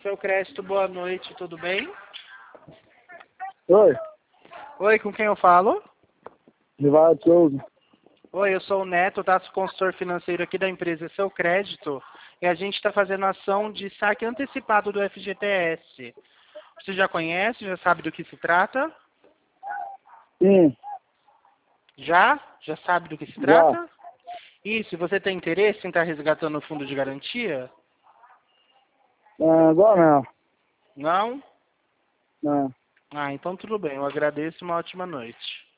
Seu Crédito, boa noite, tudo bem? Oi, Oi, com quem eu falo? Divaldo Souza. Oi, eu sou o Neto, sou consultor financeiro aqui da empresa Seu Crédito e a gente está fazendo ação de saque antecipado do FGTS. Você já conhece, já sabe do que se trata? Sim, Já? Já sabe do que se já. trata? Isso, você tem interesse em estar resgatando o fundo de garantia? Agora não. Não? Não. Ah, então tudo bem, eu agradeço e uma ótima noite.